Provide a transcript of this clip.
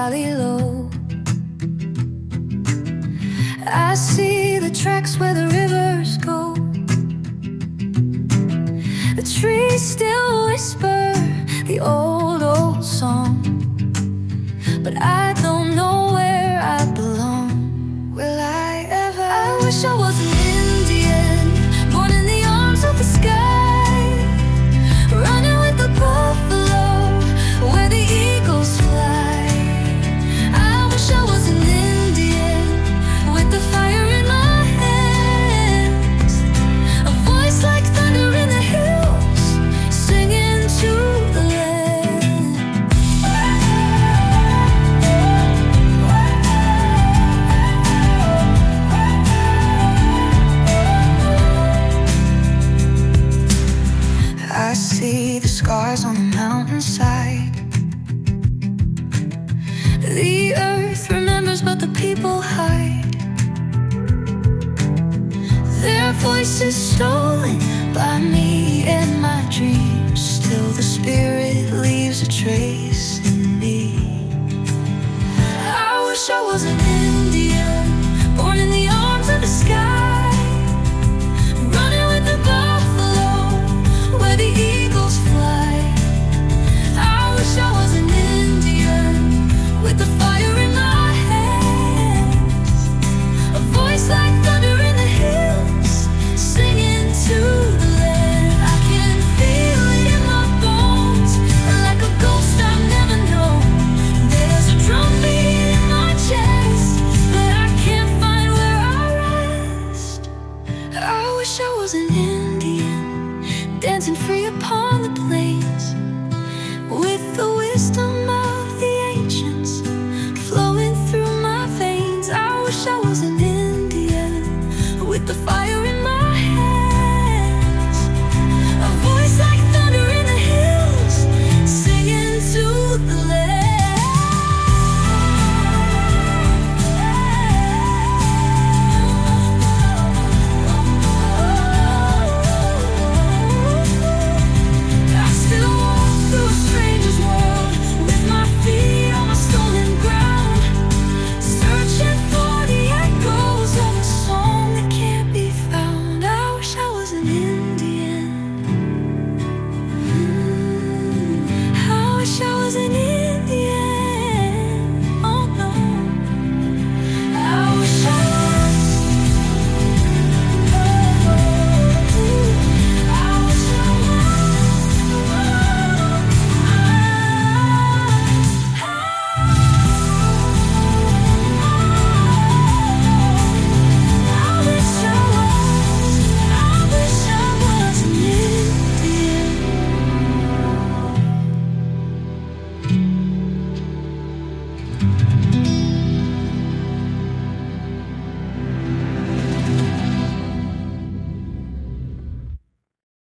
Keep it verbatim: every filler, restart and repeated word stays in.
valley low. I see the tracks where the rivers go. The trees still whisper the old, old song, but I don't know where I belong. Will I ever? I wish I was an Indian, born in the arms of the sky, running with the buffalo where the eagles fly. I wish I was an Indian with the fire in my hands, a voice like thunder in the hills, singing to the land. I see the scars on the mountainside. The earth remembers, but the people hide. Their voices stolen by me in my dreams. Still the spirit